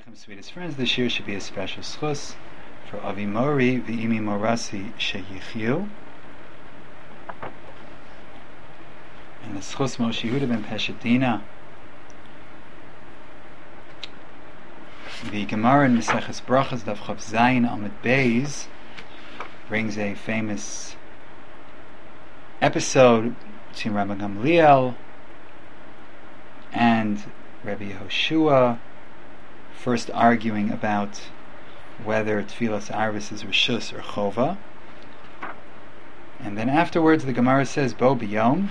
Lechem, sweetest friends, this year should be a special schus for Avi Mori v'Imi Morasi sheyichyu, and the schus Moshe Yehuda ben Peshetina. The Gemara in Maseches Brachos Daf Chav Zayin Amud Beis brings a famous episode between Rabbi Gamliel and Rabbi Yehoshua, first arguing about whether Tfilas Arvis is Rishus or Chova, and then afterwards the Gemara says Bo B'Yom,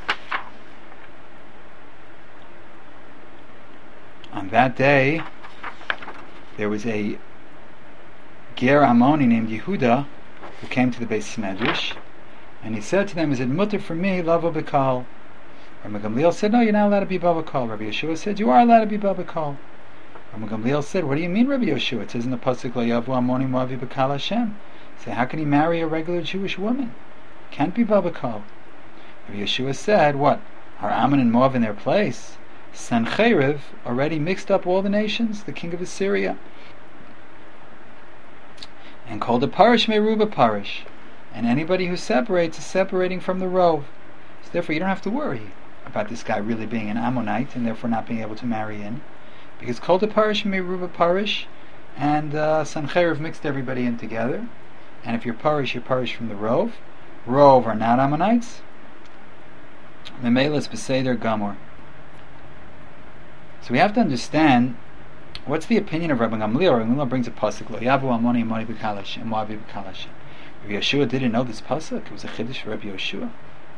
on that day there was a Ger Amoni named Yehuda who came to the Beis Medrash, and he said to them, "Is it mutter for me, lavo b'kal?" Rabbi Gamliel said, "No, you're not allowed to be bava kal." Rabbi Yeshua said, "You are allowed to be bava kal." Rabbi Gamliel said, "What do you mean, Rabbi Yeshua? It says in the pasuk, Lo yavu amoni moavi b'kal Hashem." So how can he marry a regular Jewish woman? Can't be bava kal. Rabbi Yeshua said, "What? Are Ammon and Moab in their place? Sancheriv already mixed up all the nations, the king of Assyria, and called a parish meruba parish, and anybody who separates is separating from the rove. So therefore you don't have to worry about this guy really being an Ammonite and therefore not being able to marry in, because called a parish meruba parish, and Sancheriv mixed everybody in together, and if you're parish from the rove. Rove are not Ammonites. Memelas b'seder gamor. So we have to understand what's the opinion of Rabbi Gamliel. Rabbi Gamliel brings a pasuk, Lo yavu amoni moni b'kalash and moavi b'kalash. Rabbi Yeshua didn't know this pasuk. It was a chiddush for Rabbi Yeshua.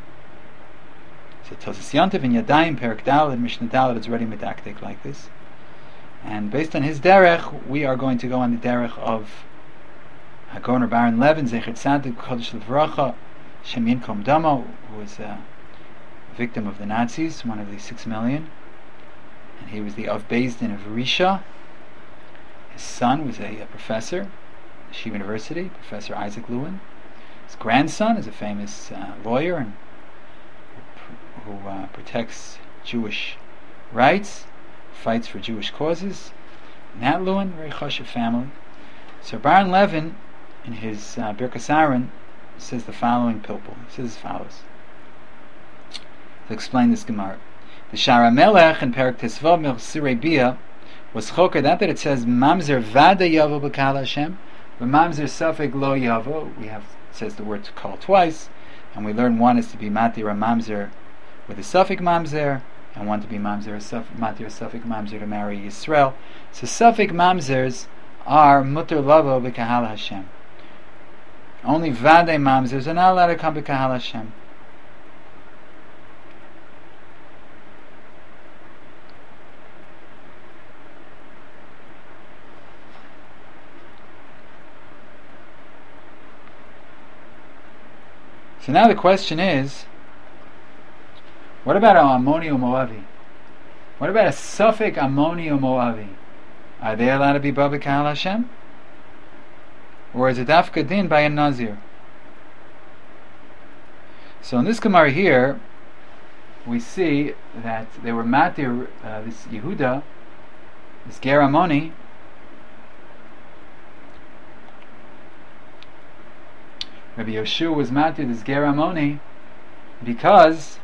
So Tosas Yontiv in Yadayim Perak Daled Mishnah Daled, it's already medactic like this. And based on his derech, we are going to go on the derech of Hagoner Baron Levin Zecher Tzadik Kodesh Levracha Shem Yinkom Damo, who was a victim of the Nazis, one of the 6 million. And he was the Av Beis Din of Risha. His son was a professor at Yeshiva University, Professor Isaac Lewin. His grandson is a famous lawyer and who protects Jewish rights, fights for Jewish causes. Nat Lewin, very chashuv family. So Baron Levin, in his Birkas Aaron, says the following pilpul. He says as follows. To explain this Gemara. The Shara Melech in Perak Tesvav Mechsirei Bia was choker that it says Mamzer Vada Yavo B'Kal Hashem, but Mamzer Safek Lo Yavo. We have, it says the word to call twice, and we learn one is to be Matir Mamzer with a Safek Mamzer, and one to be Mamzer Matir Safek Mamzer to marry Yisrael. So Safek Mamzers are Mutter Lavo B'Kahal Hashem. Only Vade Mamzers are not allowed to come B'Kahal Hashem. So now the question is, what about an Ammoni or Moavi? What about a Safek Ammoni or Moavi? Are they allowed to be Bava K'Hal Hashem? Or is it Dafka Din by a Nazir? So in this Gemara here, we see that they were Matir, this Yehuda, this Ger Ammoni, Rabbi Yeshua was Matir, this Ger Ammoni, because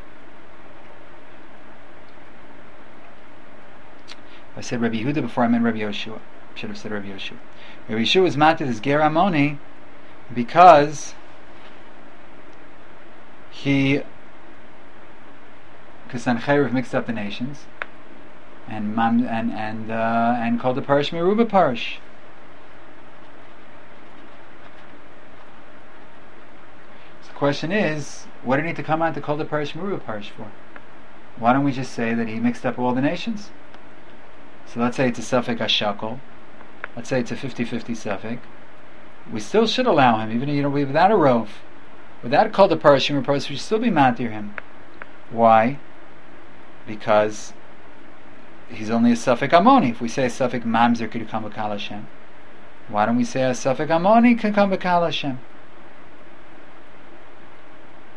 I said Rabbi Yehuda before I meant Rabbi Yeshua. I should have said Rabbi Yeshua. Rabbi Yeshua was Matir, this Ger Ammoni, because Sancheriv mixed up the nations and called the parish Meruba parish. The question is, what do you need to come out to call the parish Meruba parish for? Why don't we just say that he mixed up all the nations? So let's say it's a Safek Ashakol. Let's say it's a 50-50 Safek. We still should allow him, even without a rove, without called the parish Meruba parish, we should still be matir him. Why? Because he's only a Safek Ammoni. If we say a Safek Mamzer could come B'Kal Hashem, why don't we say a Safek Ammoni can come B'Kal Hashem?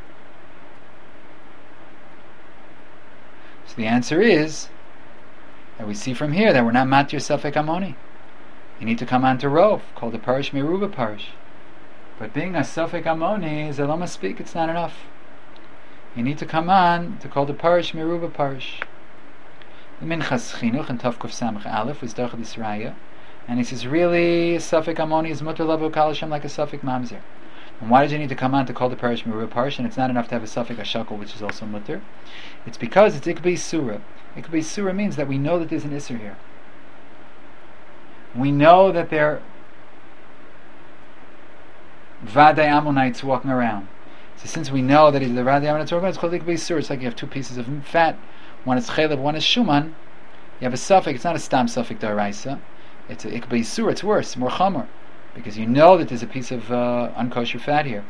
So the answer is And we see from here that we're not matir safek amoni. You need to come on to rov, called the parish meruba parish. But being a safek amoni is a lama speak. It's not enough. You need to come on to call the parish meruba parish. The Minchas Chinuch and Tavkuf Samach Aleph was Dachad Yisraya, and he says really safek amoni is mutter lavo kalashim like a safek mamzer. And why did you need to come on to call the parish meruba parish? And it's not enough to have a safek ashakol, which is also mutter. It's because it's ikbei surah. Ikbei surah means that we know that there's an isser here. We know that there are Vadei Ammonites walking around. So since we know that the Vadei Ammonites walking around, it's called ikbei surah. It's like you have two pieces of fat. One is chelev, one is shuman. You have a suffix. It's not a stam suffix daraisa. It's a ikbei surah. It's worse, more chamor, because you know that there's a piece of unkosher fat here.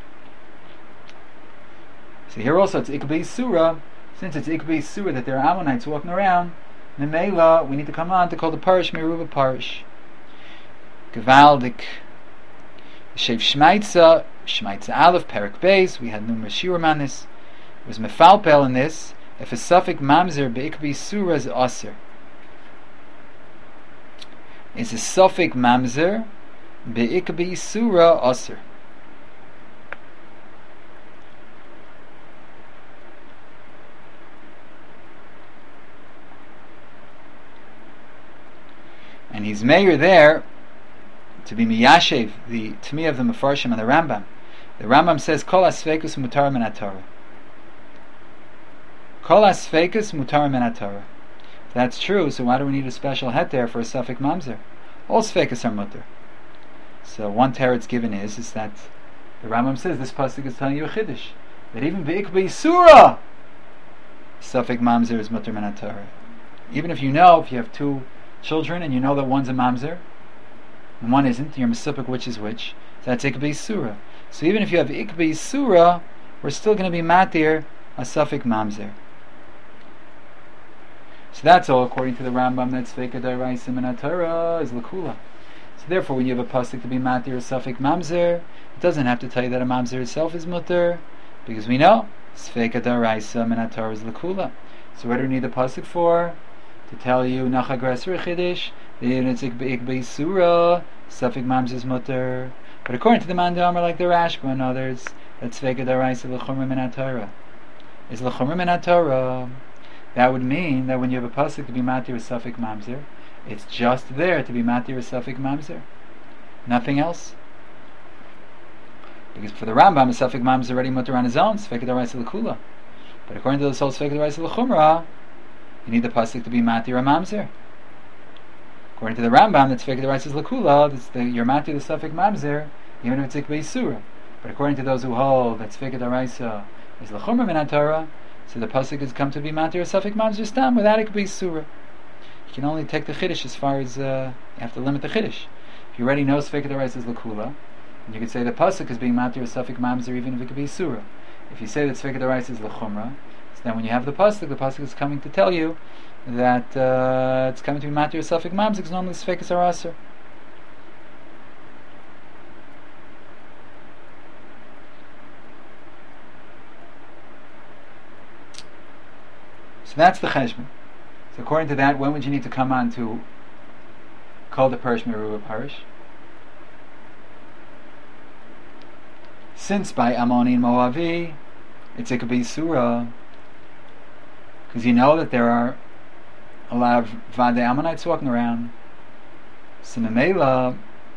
So here also it's ikbei surah. Since it's ikbei surah that there are Ammonites walking around, Memela, we need to come on to call the parish meruba parish. Gevaldik. Shev Shmaitza Aleph Perik Beis. We had numerous shiurim on this. It was mefalpel in this. If a suffix mamzer beikbei surah is aser, is a suffix mamzer beikbei surah aser. And he's mayor there to be miyashev the tmi of the Mefarshim and the Rambam. The Rambam says kol asfeikus mutar min haTorah. Kol asfeikus mutar min haTorah. If that's true, so why do we need a special heter for a suffix mamzer? All sfeikus are mutar. So one teretz given is that the Rambam says this pasuk is telling you a chiddush that even beikbei surah suffix mamzer is mutar min haTorah. Even if you have two children and you know that one's a mamzer and one isn't, you're mesupik which is which. So that's ikbei surah. So even if you have ikbei surah, we're still going to be matir a suffix mamzer. So that's all according to the Rambam. That Sveika Daraisa min haTorah is lakula. So therefore, when you have a pasuk to be matir a suffix mamzer, it doesn't have to tell you that a mamzer itself is mutter, because we know Sveika Daraisa min haTorah is lakula. So what do we need the pasuk for? To tell you nachagres rechidish, the it's ikbei surah, suffix mamzer is mutter. But according to the Mandamar, like the Rashba and others, that Sveika Daraisa l'chumra min haTorah is l'chumra min haTorah. That would mean that when you have a pasuk to be matir a suffix mamzer, it's just there to be matir a suffix mamzer, nothing else. Because for the Rambam, a suffix mamzer is already mutter on his own, Sveika Daraisa l'kula. But according to the soul Sveika Daraisa l'chumra, you need the pasuk to be matir a mamzer. According to the Rambam, that Sveika Daraisa l'kula, you're matir the suffix mamzer, even if it's ikbei surah. But according to those who hold that Sveika Daraisa is l'chumra min haTorah, so the pasuk has come to be matir a suffix mamzer stam without ikbei surah. You can only take the chiddush as far as you have to limit the chiddush. If you already know Sveika Daraisa is l'kula, and you could say the pasuk is being matir a suffix mamzer even if it could be surah. If you say that Sveika Daraisa is l'chumra, so then when you have the pasuk is coming to tell you that it's coming to be matir a suffix mamzer because normally Sveikas are aser. So that's the cheshbon. So according to that, when would you need to come on to call the parish meruba parish? Since by Ammoni and Moavi, it's ikbei surah, because you know that there are a lot of Vadei Ammonites walking around. So Memela,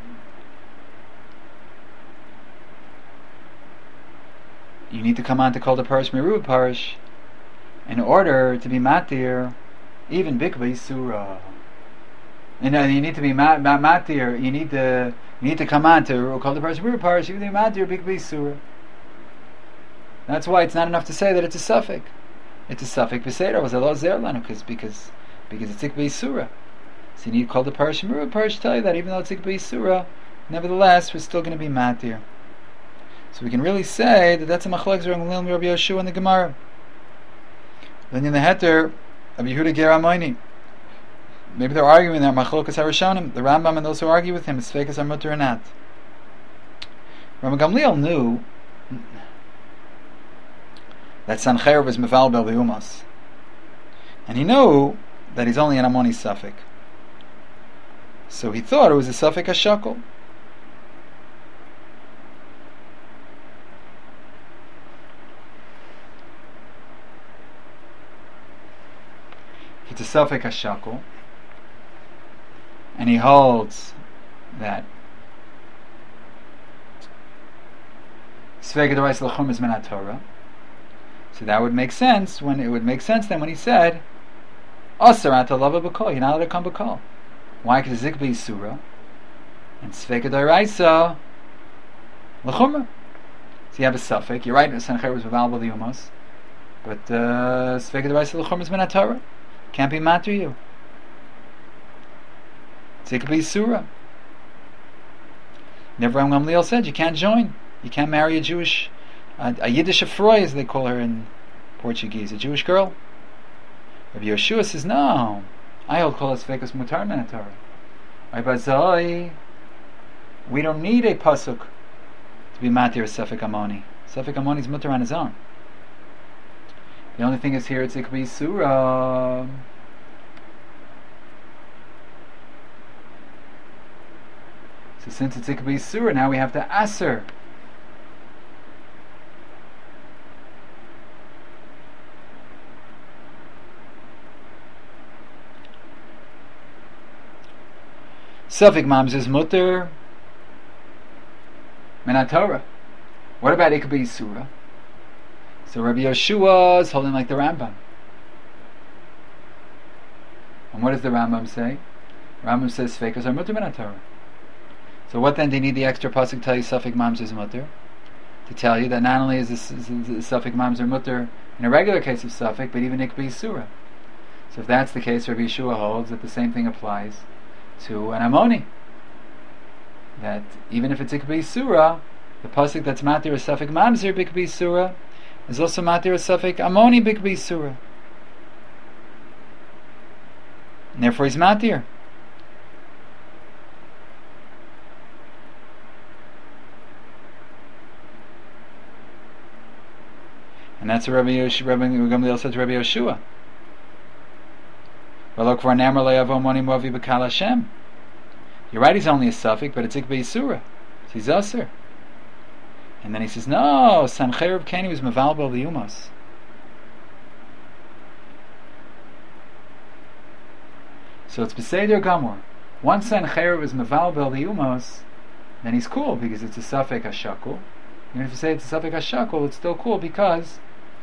you need to come on to call the parish meruba parish in order to be matir even bikbei surah. And you need to be matir. You need to come on to call the parish meruba parish even matir bikbei surah. That's why it's not enough to say that it's a suffix. It's a suffix b'seder was a lo zerlanu because it's ikbei surah. So you need to call the parish meruba parish to tell you that even though it's ikbei surah, nevertheless we're still going to be matir. So we can really say that that's a machlokes Rabbi Yoshua in the Gemara. Then in the heter of Yehuda Ger Amoini, maybe they're arguing that machlokas harashonim, the Rambam and those who argue with him, is sfeikas are mutter or not. Rabbi Gamliel knew that Sancheir was mevalbel b'umas, and he knew that he's only an Amoni Safek. So he thought it was a Safek HaShakol. It's a Safek HaShakol, and he holds that Svega D'Oraisa L'Chum is Min Torah. So that would make sense when he said Asar Ata Lava B'Kol, you're not allowed to come B'Kol. Why? Because Zikba is Surah and Svega D'Oraisa L'Chum. So you have a suffix. You're right, Sancher was Vaval B'Liumos, but Svega D'Oraisa L'Chum is Min Torah. Can't be matter you. Zikba is Surah. Never Gamliel said you can't join. You can't marry a Jewish, a Yiddish Afroy, as they call her in Portuguese, a Jewish girl. Rabbi Yoshua says, no, I hold Kol HaSfeikos Mutar Min HaTorah. We don't need a pasuk to be matir a Safek Amoni. Safek Amoni is mutar on his own. The only thing is here, it's Ikbi Surah. So since it's Ikbi Surah, now we have to Aser. Safek Mams is mutter Min HaTorah. What about Ikbi Surah? So Rabbi Yoshua is holding like the Rambam. And what does the Rambam say? Rambam says Sfeikas are mutter Min HaTorah. So what then do you need the extra pasuk to tell you Safek Mams is mutter? To tell you that not only is the Safek Mams are mutter in a regular case of Safek, but even Ikbi Surah. So if that's the case, Rabbi Yeshua holds that the same thing applies to an Amoni. That even if it's Ikbi Surah, the pasuk that's matir is Safek Mamzer Bikbi Surah is also matir is Safek Amoni Bikbi Surah. And therefore he's matir. And that's what Rabbi Gamliel said to Rabbi Yoshua. You're right, he's only a suffix, but it's Ikbi Surah. So he's Aser. And then he says, no, Sancheir Keni was Maval Bel Liyumos. So it's Beseder Gamor. Once Sancheir was Maval Bel Liyumos, then he's cool, because it's a Safek HaShakul. Even if you say it's a Safek HaShakul, it's still cool, because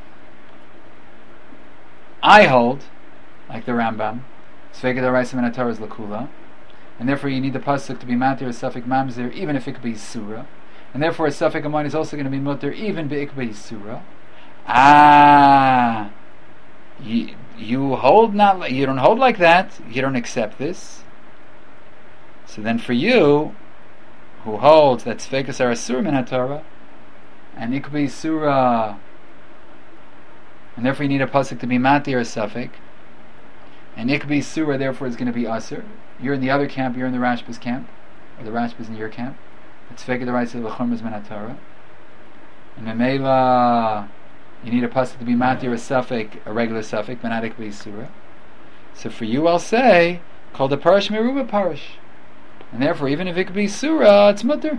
I hold, like the Rambam, Svega D'Oraisa Min HaTorah is Lakula, and therefore you need the pasuk to be matir a Safek Mamzer, even if it could be Surah, and therefore a Safek Amon is also going to be mutter even be Surah. You hold not, you don't hold like that. You don't accept this. So then, for you, who holds that Sfeikas are Asur Min HaTorah, and Ikbi Surah, and therefore you need a pasuk to be matir a Safek, and Ikbi Surah therefore is going to be Asur. You're in the other camp, you're in the Rashba's camp, or the Rashba's in your camp. It's Svega D'Oraisa L'Chum is Min HaTorah. And Memela, you need a pasuk to be matir a Safek, a regular Safek, but not Ikbi Surah. So for you I'll say, called the Parash Meruba Parash. And therefore even if Ikbi Surah, it's mutter.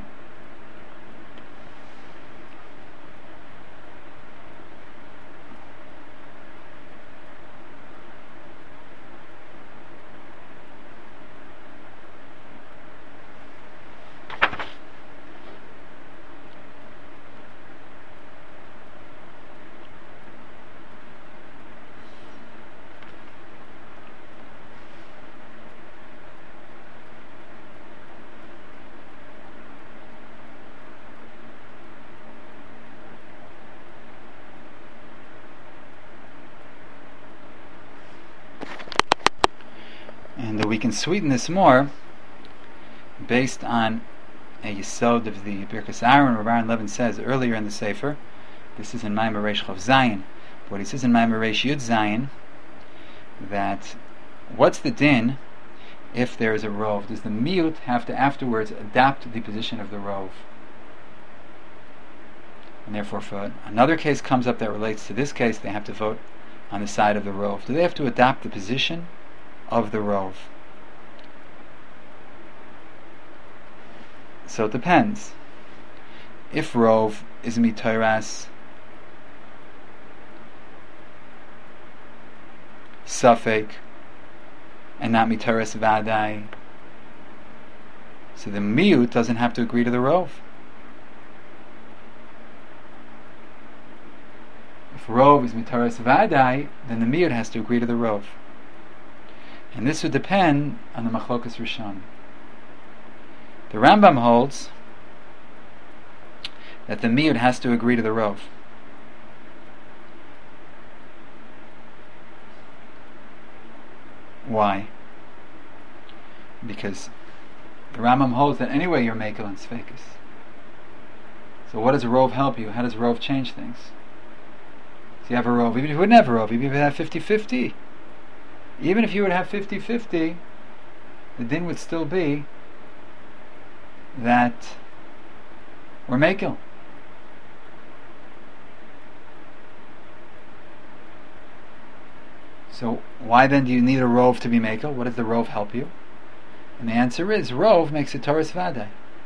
And we can sweeten this more based on a yesod of the Birkas Aaron, where Aaron Levin says earlier in the Sefer. This is in Maimer Reish Chav Zayin. But he says in Maimer Reish Yud Zayin that what's the din if there is a rov? Does the miut have to afterwards adapt the position of the rov? And therefore, if another case comes up that relates to this case, they have to vote on the side of the rov. Do they have to adapt the position of the Rov. So it depends. If Rov is mitoras Safek and not mitoras vadai, so the miut doesn't have to agree to the Rov. If Rov is mitaras vadai, then the miut has to agree to the Rov. And this would depend on the machlokas Rishonim. The Rambam holds that the miut has to agree to the Rov. Why? Because the Rambam holds that anyway you're mekel and sfekus. So what does a Rov help you? How does Rov change things? So you have a Rov, even if you wouldn't have a Rov, even if you have 50-50. Even if you would have 50-50, the din would still be that we're mekel. So why then do you need a Rov to be mekel? What does the Rov help you? And the answer is, Rov makes it Torah Vadai.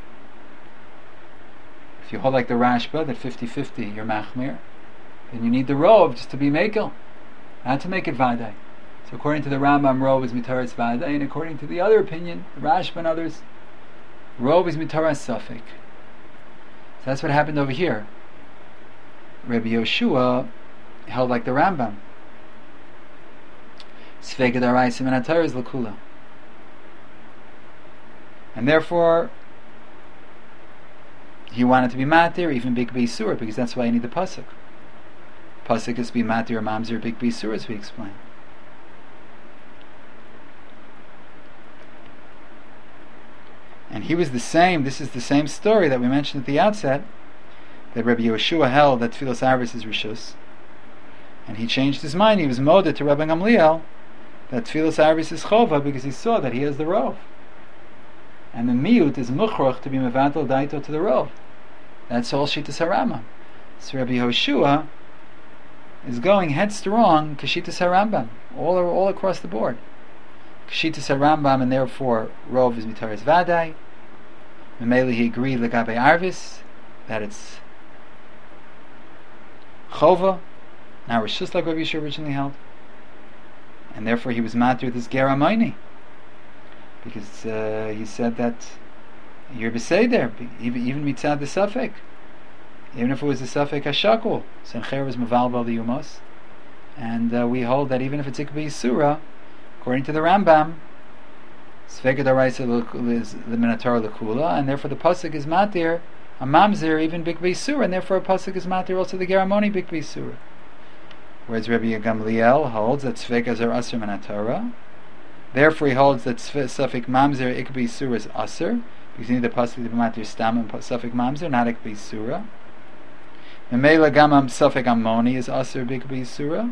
If you hold like the Rashba, that 50-50, you're machmir, then you need the Rov just to be mekel, not to make it Vadai. So according to the Rambam, Rov is mitaras Vadai, and according to the other opinion, the Rashba and others, Rov is mitaras Safek. So that's what happened over here. Rabbi Yoshua held like the Rambam. Sfeika d'Araisim and Ataras l'Kula. And therefore, he wanted to be matir, even big beisur, because that's why you need the pasuk. Pasuk is to be matir, mamzer, big beisur, as we explained. And he was the same. This is the same story that we mentioned at the outset, that Rabbi Yoshua held that Tfilas Arvis is Rishus, and he changed his mind. He was moded to Rabbi Gamliel that Tfilas Arvis is Chova, because he saw that he has the Rov. And the miut is mukhrach to be mevatel daito to the Rov. That's all Shittas HaRambam. So Rabbi Yoshua is going headstrong K'Shittas HaRambam, all across the board. K'Shittas HaRambam, and therefore Rov is mitaras vadai. Memeli he agreed legabe Arvis that it's Chova, now Rishus like Rabbi Yeshua originally held, and therefore he was matir this Geramayni, because he said that you're beseder, even mitzad the Safek, even if it was a Safek Hashakul, Sencher was Mevalbal the Yumos, and we hold that even if it's Ikbi Yisura, according to the Rambam, Sfeika d'Araisa is the Minatar L'Kula, and therefore the Pasuk is matir, a Mamzer, even Big Beisura, and therefore a Pasuk is matir also the Geramoni Big Beisura. Whereas Rabbi Gamliel holds that Sfeika are Aser Minatora, therefore he holds that Safek Mamzer Ik Beisura is Aser, because you need the Pasuk to be matir Stam and Safek Mamzer, not Ik Beisura. Memela Gamam Safek Ammoni is Aser Big Beisura.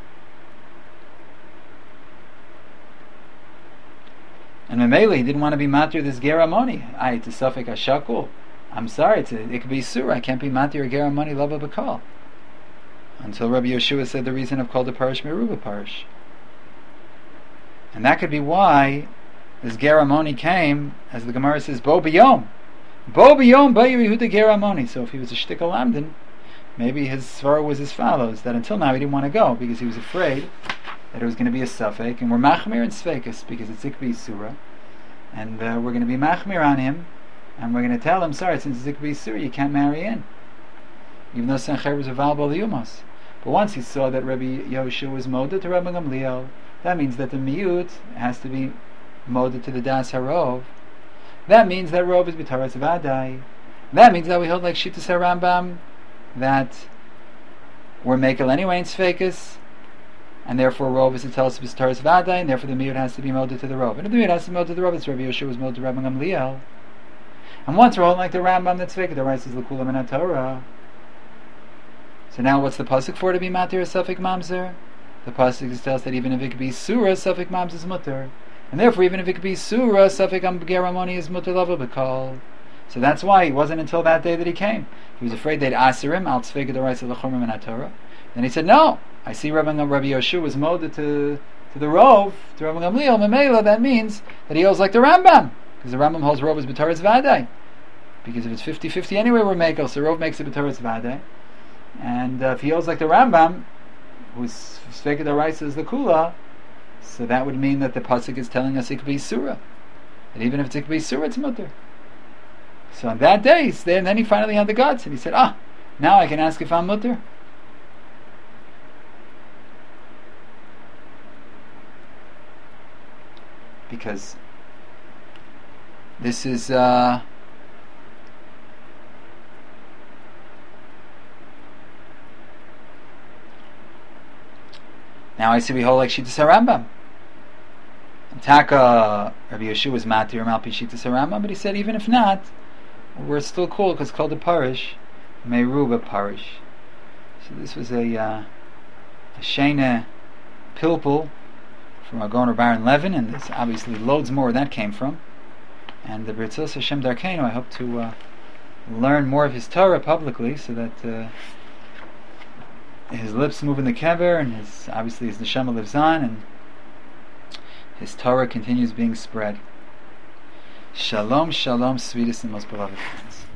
And Memela, he didn't want to be matir this Geramoni. It's a Safek Hashakul. I'm sorry, it could be Surah. I can't be matir a Geramoni Lava Bakal. Until Rabbi Yeshua said the reason of called the Parish Meruba Parish. And that could be why this Geramoni came, as the Gemara says, Bo B'yom. Bo B'yom Ba'ir Yehuda Geramoni. So if he was a Shtikal Lamdan, maybe his svara was as follows, that until now he didn't want to go, because he was afraid that it was going to be a Safek, and we're Machmir and Sfekas, because it's Ikbi Surah, and we're going to be Machmir on him, and we're going to tell him, sorry, since it's Ikbi Surah, you can't marry in, even though Sencher was available to Yumos. But once he saw that Rabbi Yoshua was moded to Rabbi Gamliel, that means that the miut has to be moded to the Das HaRov. That means that Rov is B'taras Vadai. That means that we hold like Shittas HaRambam, that we're Mekel anyway in Sfekas, and therefore Rov is to tell us B'taras Vadai, and therefore the miut has to be moded to the Rov. And if the miut has to be moded to the Rov, it's Rabbi Yoshua was moded to Rabbi Gamliel. And once we're holding like the Rambam that's Sfekas, the rice is L'Kula Min HaTorah. So now what's the pasuk for to be matir a Safek Mamzer? The pasuk tells us that even if it could be Surah, Safek Mamzer is mutter. And therefore even if it could be Surah, Safek Geramoni is mutter lava b'kal. So that's why it wasn't until that day that he came. He was afraid they'd aser him, al tzvega d'oraisa l'chumra min HaTorah. Then he said, no, I see Rabbi Yoshua was moded to to the Rov, to Rabbi Gamliel, Memela, that means that he holds like the Rambam, because the Rambam holds Rov as B'Toras Vadai. Because if it's 50-50 anyway, we're Mekel, so Rov makes it B'Toras Vadai. And if he holds like the Rambam, who's Sveka D'Oraisa is the Kula, so that would mean that the pasuk is telling us it could be Surah. And even if it could be Surah, it's Mutter. So on that day, and then he finally had the guts, and he said, now I can ask if I'm Mutter. Because this is now I see we hold like Shittas HaRambam. Taka Rabbi Yeshua was Matir Malpi Shittas HaRambam, but he said even if not, we're still cool because it's called a parish, Meiruba parish. So this was a Shena Pilpul from our Goner Baron Levin, and there's obviously loads more where that came from. And the B'Ritzos Hashem Darkeinu, I hope to learn more of his Torah publicly, so that his lips move in the kever, and obviously his neshama lives on, and his Torah continues being spread. Shalom, shalom, sweetest and most beloved friends.